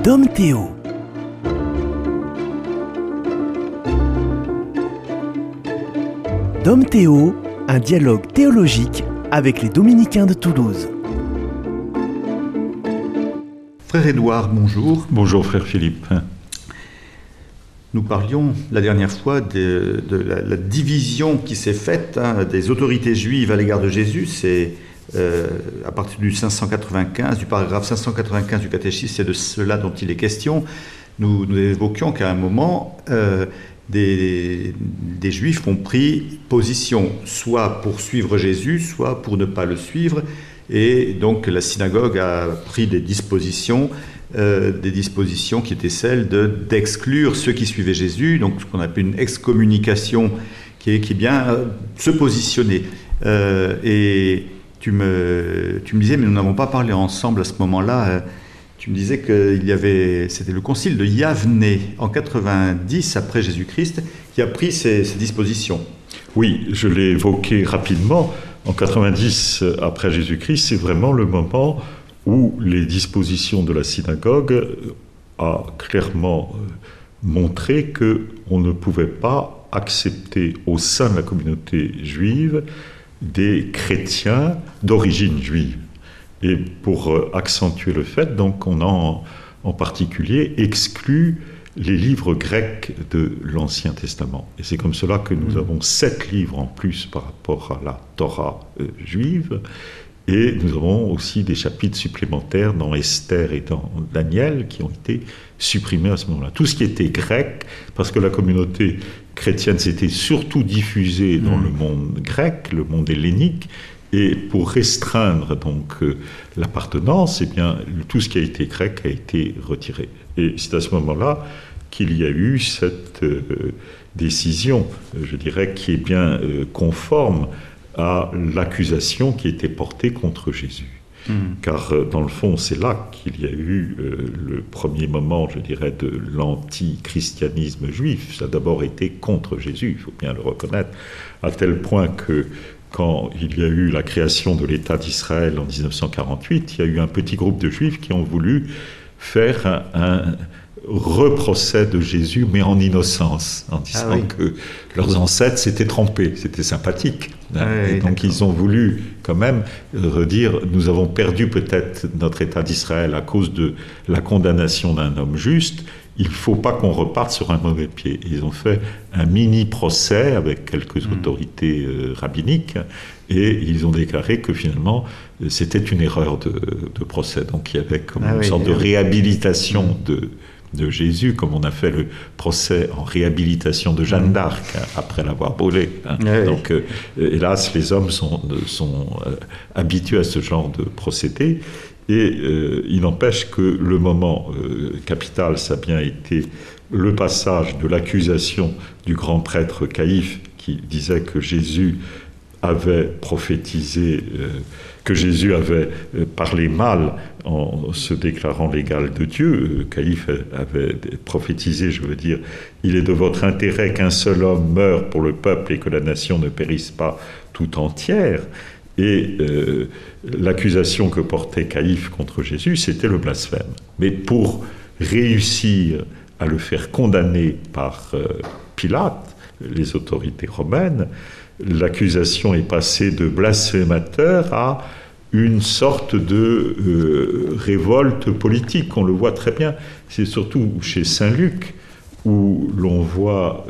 Dom Théo. Dom Théo, un dialogue théologique avec les Dominicains de Toulouse. Frère Édouard, bonjour. Bonjour frère Philippe. Nous parlions la dernière fois de la division qui s'est faite des autorités juives à l'égard de Jésus. C'est à partir du 595, du paragraphe 595 du catéchisme, c'est de cela dont il est question. Nous évoquions qu'à un moment, des juifs ont pris position, soit pour suivre Jésus, soit pour ne pas le suivre. Et donc la synagogue a pris des dispositions qui étaient celles d'exclure ceux qui suivaient Jésus, donc ce qu'on appelle une excommunication, qui est bien se positionner. Et tu me disais, mais nous n'avons pas parlé ensemble à ce moment-là, tu me disais que c'était le concile de Yavne en 90 après Jésus-Christ qui a pris ces dispositions. Oui, je l'ai évoqué rapidement. En 90 après Jésus-Christ, c'est vraiment le moment où les dispositions de la synagogue a clairement montré qu'on ne pouvait pas accepter au sein de la communauté juive des chrétiens d'origine juive. Et pour accentuer le fait, donc on a en particulier exclu les livres grecs de l'Ancien Testament. Et c'est comme cela que nous avons 7 livres en plus par rapport à la Torah juive. Et nous avons aussi des chapitres supplémentaires dans Esther et dans Daniel qui ont été supprimés à ce moment-là. Tout ce qui était grec, parce que la communauté chrétienne s'était surtout diffusée dans le monde grec, le monde hellénique, et pour restreindre donc l'appartenance, eh bien, tout ce qui a été grec a été retiré. Et c'est à ce moment-là qu'il y a eu cette décision, je dirais, qui est bien conforme à l'accusation qui était portée contre Jésus. Car dans le fond, c'est là qu'il y a eu le premier moment, je dirais, de l'antichristianisme juif. Ça a d'abord été contre Jésus, il faut bien le reconnaître, à tel point que quand il y a eu la création de l'État d'Israël en 1948, il y a eu un petit groupe de Juifs qui ont voulu faire un reprocès de Jésus, mais en innocence, en disant que leurs ancêtres s'étaient trompés. C'était sympathique. Et donc ils ont voulu quand même redire, nous avons perdu peut-être notre État d'Israël à cause de la condamnation d'un homme juste, il ne faut pas qu'on reparte sur un mauvais pied. Ils ont fait un mini-procès avec quelques autorités rabbiniques et ils ont déclaré que finalement c'était une erreur de procès. Donc il y avait comme une sorte de réhabilitation de Jésus, comme on a fait le procès en réhabilitation de Jeanne d'Arc après l'avoir brûlée. Donc hélas, les hommes sont habitués à ce genre de procédé. Et il n'empêche que le moment capital, ça a bien été le passage de l'accusation du grand prêtre Caïphe qui disait que Jésus avait prophétisé, que Jésus avait parlé mal en se déclarant l'égal de Dieu. Caïphe avait prophétisé, je veux dire, il est de votre intérêt qu'un seul homme meure pour le peuple et que la nation ne périsse pas tout entière. Et l'accusation que portait Caïphe contre Jésus, c'était le blasphème. Mais pour réussir à le faire condamner par Pilate, les autorités romaines, l'accusation est passée de blasphémateur à une sorte de révolte politique. On le voit très bien. C'est surtout chez Saint Luc où l'on voit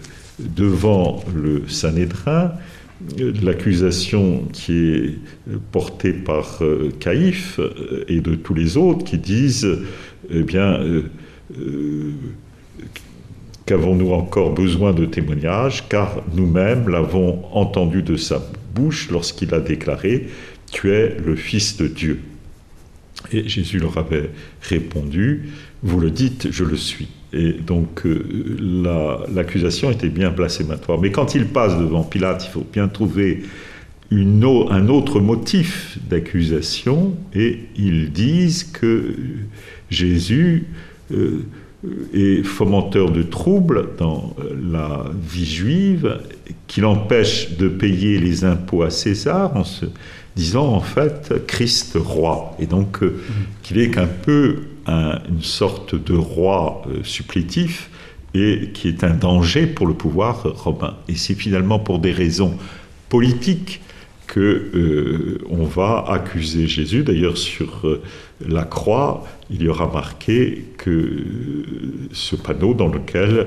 devant le Sanhédrin l'accusation qui est portée par Caïphe et de tous les autres qui disent eh bien qu'avons-nous encore besoin de témoignages car nous-mêmes l'avons entendu de sa bouche lorsqu'il a déclaré « Tu es le Fils de Dieu ». Et Jésus leur avait répondu « Vous le dites, je le suis ». Et donc l'accusation était bien blasphématoire. Mais quand il passe devant Pilate, il faut bien trouver un autre motif d'accusation, et ils disent que Jésus est fomenteur de troubles dans la vie juive, qu'il empêche de payer les impôts à César, en se disant en fait Christ roi, et donc qu'il est qu'un peu une sorte de roi supplétif, et qui est un danger pour le pouvoir romain. Et c'est finalement pour des raisons politiques que on va accuser Jésus. D'ailleurs, sur la croix, il y aura marqué que ce panneau dans lequel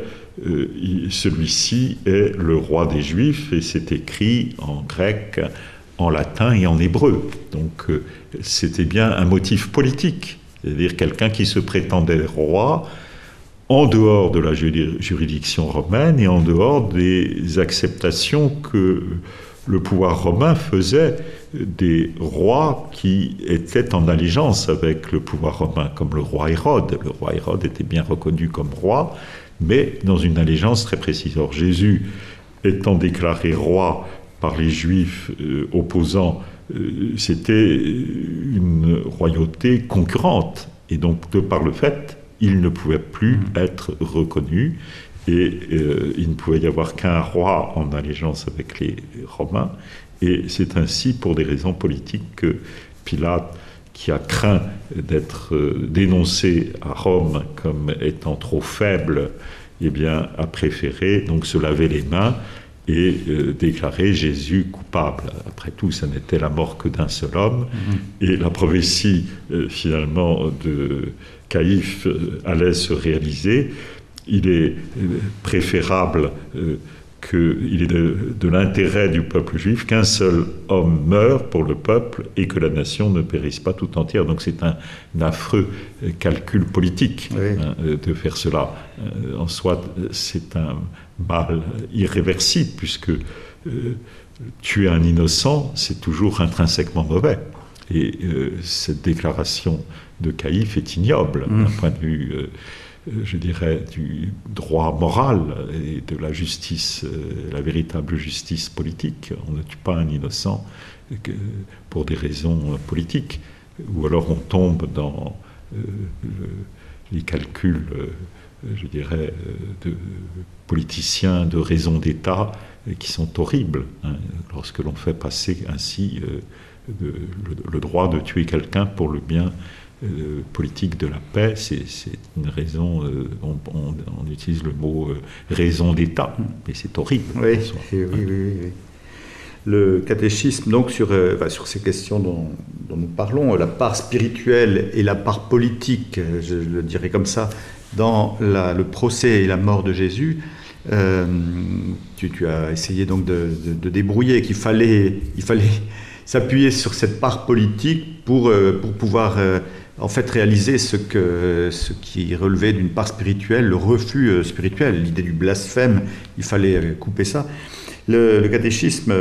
celui-ci est le roi des Juifs, et c'est écrit en grec, en latin et en hébreu. Donc c'était bien un motif politique, c'est-à-dire quelqu'un qui se prétendait roi en dehors de la juridiction romaine et en dehors des acceptations que le pouvoir romain faisait des rois qui étaient en allégeance avec le pouvoir romain, comme le roi Hérode. Le roi Hérode était bien reconnu comme roi, mais dans une allégeance très précise. Or, Jésus, étant déclaré roi par les Juifs opposants, c'était une royauté concurrente. Et donc, de par le fait, il ne pouvait plus être reconnu. Et il ne pouvait y avoir qu'un roi en allégeance avec les Romains. Et c'est ainsi, pour des raisons politiques, que Pilate, qui a craint d'être dénoncé à Rome comme étant trop faible, eh bien, a préféré donc se laver les mains et déclarer Jésus coupable. Après tout, ça n'était la mort que d'un seul homme. Et la prophétie, finalement, de Caïphe allait se réaliser. Il est préférable qu'il est de l'intérêt du peuple juif qu'un seul homme meure pour le peuple et que la nation ne périsse pas tout entière. Donc c'est un affreux calcul politique de faire cela. En soi, c'est un mal irréversible, puisque tuer un innocent, c'est toujours intrinsèquement mauvais. Et cette déclaration de Caïphe est ignoble d'un point de vue... je dirais, du droit moral et de la justice, la véritable justice politique. On ne tue pas un innocent pour des raisons politiques. Ou alors on tombe dans les calculs, je dirais, de politiciens, de raisons d'État, qui sont horribles, hein, lorsque l'on fait passer ainsi le droit de tuer quelqu'un pour le bien politique de la paix. C'est une raison, on utilise le mot raison d'État, mais c'est horrible. Oui. Le catéchisme, donc, sur ces questions dont nous parlons, la part spirituelle et la part politique, je le dirais comme ça, dans le procès et la mort de Jésus, tu as essayé donc de débrouiller qu'il fallait s'appuyer sur cette part politique pour pouvoir en fait réaliser ce qui relevait d'une part spirituelle, le refus spirituel, l'idée du blasphème. Il fallait couper ça. Le catéchisme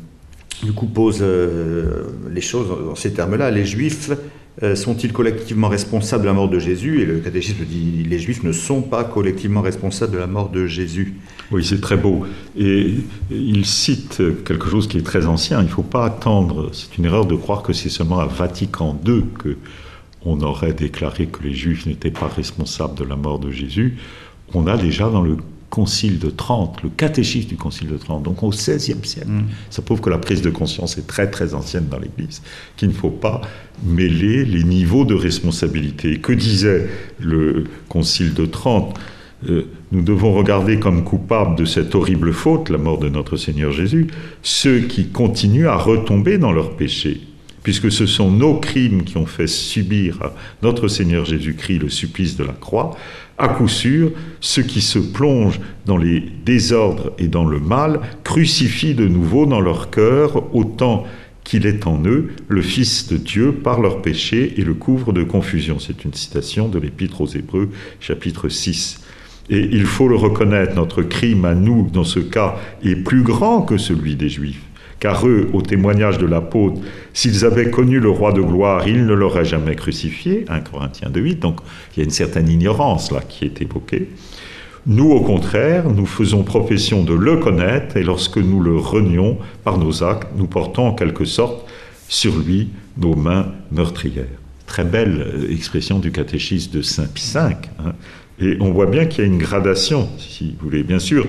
du coup pose les choses dans ces termes-là. Les Juifs sont-ils collectivement responsables de la mort de Jésus? Et le catéchisme dit les Juifs ne sont pas collectivement responsables de la mort de Jésus. Oui, c'est très beau. Et il cite quelque chose qui est très ancien. Il ne faut pas attendre, c'est une erreur de croire que c'est seulement à Vatican II qu'on aurait déclaré que les Juifs n'étaient pas responsables de la mort de Jésus. On a déjà dans le Concile de Trente, le catéchisme du Concile de Trente, donc au XVIe siècle. Ça prouve que la prise de conscience est très très ancienne dans l'Église, qu'il ne faut pas mêler les niveaux de responsabilité. Que disait le Concile de Trente? Nous devons regarder comme coupables de cette horrible faute, la mort de notre Seigneur Jésus, ceux qui continuent à retomber dans leurs péchés, puisque ce sont nos crimes qui ont fait subir à notre Seigneur Jésus-Christ le supplice de la croix. À coup sûr, ceux qui se plongent dans les désordres et dans le mal crucifient de nouveau dans leur cœur, autant qu'il est en eux, le Fils de Dieu par leurs péchés et le couvrent de confusion. C'est une citation de l'Épître aux Hébreux, chapitre 6. Et il faut le reconnaître, notre crime à nous, dans ce cas, est plus grand que celui des Juifs. Car eux, au témoignage de l'apôtre, s'ils avaient connu le roi de gloire, ils ne l'auraient jamais crucifié, 1 Corinthiens 2,8, donc il y a une certaine ignorance là qui est évoquée. Nous, au contraire, nous faisons profession de le connaître, et lorsque nous le renions par nos actes, nous portons en quelque sorte sur lui nos mains meurtrières. Très belle expression du catéchisme de Saint Pie V, hein. Et on voit bien qu'il y a une gradation, si vous voulez. Bien sûr,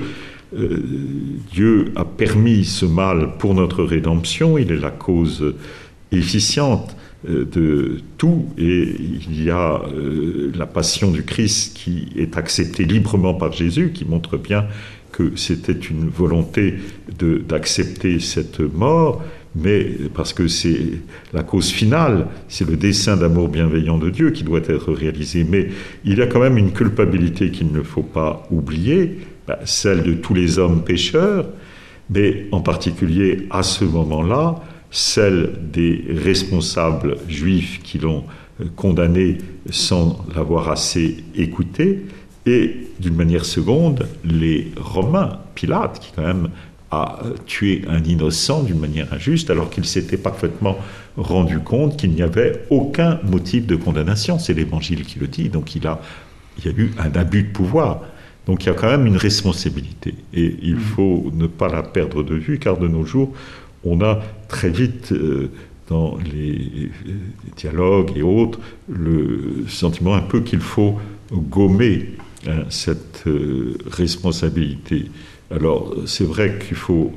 Dieu a permis ce mal pour notre rédemption, il est la cause efficiente de tout, et il y a la passion du Christ qui est acceptée librement par Jésus, qui montre bien que c'était une volonté d'accepter cette mort, mais parce que c'est la cause finale, c'est le dessein d'amour bienveillant de Dieu qui doit être réalisé. Mais il y a quand même une culpabilité qu'il ne faut pas oublier, celle de tous les hommes pécheurs, mais en particulier à ce moment-là, celle des responsables juifs qui l'ont condamné sans l'avoir assez écouté, et d'une manière seconde, les Romains, Pilate, qui quand même a tué un innocent d'une manière injuste, alors qu'il s'était parfaitement rendu compte qu'il n'y avait aucun motif de condamnation. C'est l'Évangile qui le dit, donc il y a eu un abus de pouvoir. Donc il y a quand même une responsabilité, et il faut ne pas la perdre de vue, car de nos jours, on a très vite, dans les dialogues et autres, le sentiment un peu qu'il faut gommer cette responsabilité. Alors, c'est vrai qu'il faut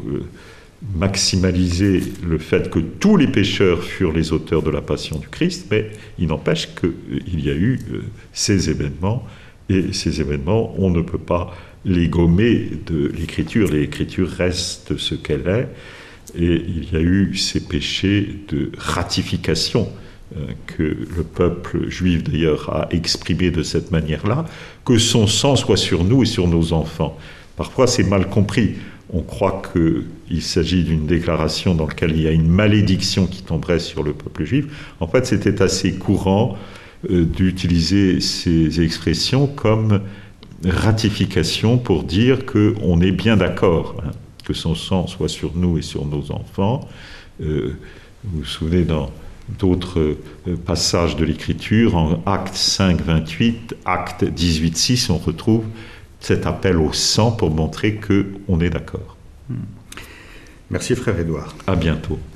maximaliser le fait que tous les pécheurs furent les auteurs de la passion du Christ, mais il n'empêche qu'il y a eu ces événements, et ces événements, on ne peut pas les gommer de l'Écriture. L'Écriture reste ce qu'elle est, et il y a eu ces péchés de ratification que le peuple juif d'ailleurs a exprimé de cette manière-là, que son sang soit sur nous et sur nos enfants. Parfois c'est mal compris, on croit qu'il s'agit d'une déclaration dans laquelle il y a une malédiction qui tomberait sur le peuple juif. En fait c'était assez courant d'utiliser ces expressions comme ratification pour dire qu'on est bien d'accord, que son sang soit sur nous et sur nos enfants. Vous vous souvenez dans d'autres passages de l'Écriture, en Actes 5, 28, Actes 18, 6, on retrouve cet appel au sang pour montrer qu'on est d'accord. Merci frère Édouard. À bientôt.